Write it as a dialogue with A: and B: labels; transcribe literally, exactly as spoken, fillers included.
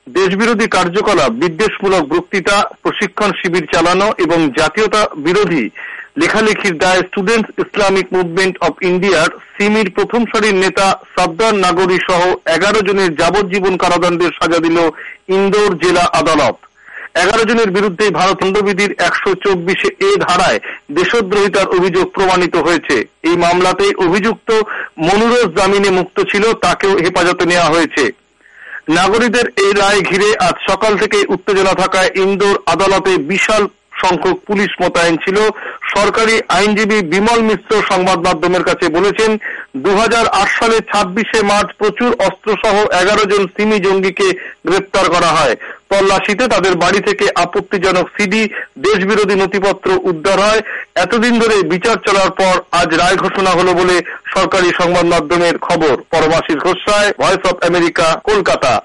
A: দেশবিরোধী কার্যকলাপ, বিদ্বেষমূলক বক্তৃতা, প্রশিক্ষণ শিবির চালানো এবং জাতীয়তা বিরোধী লেখালেখির দায়ে স্টুডেন্টস ইসলামিক মুভমেন্ট অব ইন্ডিয়ার সিমির প্রথম সারির নেতা সফদার নাগরী সহ এগারো জনের যাবজ্জীবন কারাদণ্ডের সাজা দিল ইন্দোর জেলা আদালত। এগারো জনের বিরুদ্ধে ভারত দণ্ডবিধির একশো চব্বিশে এ ধারায় দেশদ্রোহিতার অভিযোগ প্রমাণিত হয়েছে। এই মামলাতে অভিযুক্ত মনুরোজ জামিনে মুক্ত ছিল, তাকেও হেফাজতে নেওয়া হয়েছে। নাগরিকদের এই রায় ঘিরে আজ সকাল থেকে উত্তেজনা থাকায় ইন্দোর আদালতে বিশাল সংখ্যক পুলিশ মোতায়েন ছিল। সরকারি আইনজীবী বিমল মিশ্র সংবাদ মাধ্যমের কাছে বলেছেন, দু হাজার আট সালের ছাব্বিশে মার্চ প্রচুর অস্ত্র সহ এগারো জন সিমি জঙ্গিকে গ্রেপ্তার করা হয়। তল্লাশিতে তাদের বাড়ি থেকে আপত্তিজনক সিডি, দেশবিরোধী নথিপত্র উদ্ধার হয়। এতদিন ধরে বিচার চলার পর আজ রায় ঘোষণা হলো বলে সরকারি সংবাদ মাধ্যমের খবর। Paramashis Ghosh, Voice of America, Kolkata.